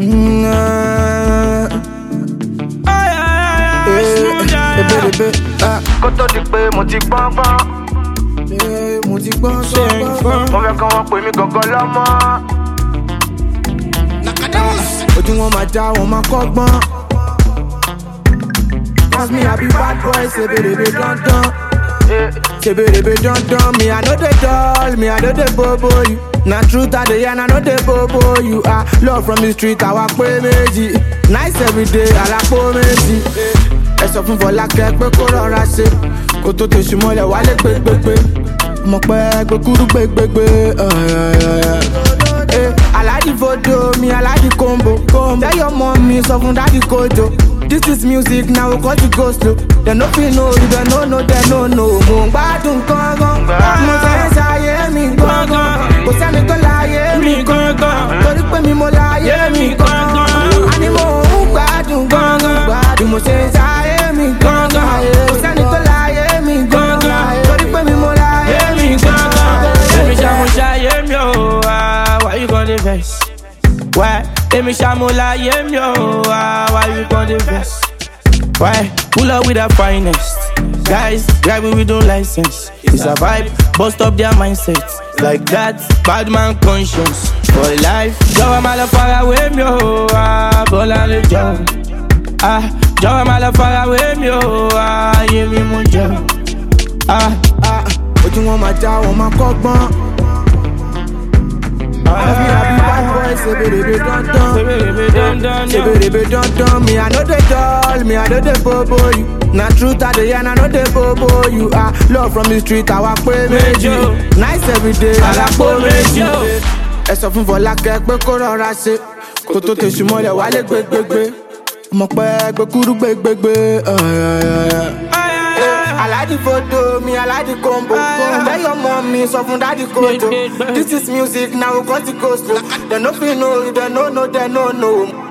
Kó tó di pé mo ti gbọ́n. Mo fẹ́ kọ́ wọn pè mí gangan lọ́mọ. Ojú wọn máa já wọn máa kọ́gbọ́n. Cause me I be bad boy, sebèrèbè dandan. Sebèrèbè dandan. Me I know the doll, me I know the bobo you. Na truth I dey yarn, I know the bobo you. Love from the street, àwa pé méjì. Nice everyday, àlàpò méjì. Ẹ sọ fún Fọlákẹ́ pé kó rọra ṣe. Kó tó tẹ̀sí mọ́lẹ̀ wálé gbégbégbé. Mo pẹ́ gbẹ̀kúrú gbégbégbé. I like the photo, me I like the combo. Tell your mommy, sọ fún daddy kojo. This is music, now we got to go slow. They no feel no, you don't know, they no know. Mo ń gbádùn gangan, mo fẹ́ ṣayé mi gangan. Kò sẹ́ni tó láyé mi gangan. Torí pé mi mo láyé mi gangan. Àní mo ń gbádùn gangan. Bí mo ṣe ṣayé mi gangan. Kò sẹ́ni tó láyé mi gangan. Torí pé mi mo láyé mi gangan. Èmi ṣàmú ṣayé mi o, why you gon' dey vex? Why? Èmi ṣàmú láyé mi o, why you gon' dey vex? Why? Pull up with the finest guys, driving with no license. It's a vibe, bust up their mindsets. Like that, bad man conscience for life. Jọ̀wọ́ má lọ far away mi o, Bọ́lá lè jọ. Jọ̀wọ́ má lọ far away mi o, ayé mi mú jọ. Ojú wọn máa já wọn máa kọ́gbọ́n. Cause me I be bad boy, sebèrèbè dandan. Sebèrèbè dandan. Me I know the doll, me I know the bobo you. Na truth I dey yarn, I know the bobo you. Love from the street, àwa pé méjì. Nice everyday, àlàpò méjì. Ẹ sọ fún Fọlákẹ́ pé kó rọra ṣe. Kó tó tẹ̀sí mọ́lẹ̀ wálé gbégbégbé. Mo pẹ́ gbẹ̀kúrú gbégbégbé. I like the photo, me I like the combo. Tell your mommy, sọ fún daddy kojo. This is music, now we got to go slow. They no feel no, they no know, they no know.